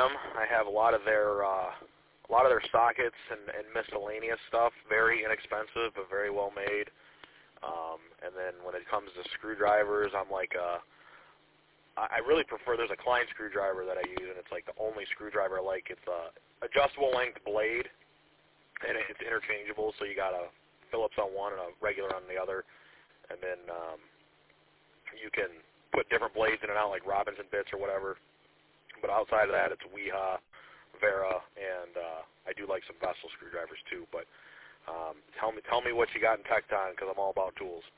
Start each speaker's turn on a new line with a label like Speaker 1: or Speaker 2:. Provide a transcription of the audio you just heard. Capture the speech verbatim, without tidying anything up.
Speaker 1: them. I have a lot of their uh, a lot of their sockets and, and miscellaneous stuff. Very inexpensive, but very well made. Um, and then when it comes to screwdrivers, I'm like, uh, I really prefer. There's a Klein screwdriver that I use, and it's like the only screwdriver I like. It's a adjustable length blade, and it's interchangeable. So you got a Phillips on one and a regular on the other, and then um, you can put different blades in and out, like Robinson bits or whatever. But outside of that, it's Weha, Vera, and uh, I do like some Vessel screwdrivers too. But um, tell me, tell me what you got in Tecton, because I'm all about tools.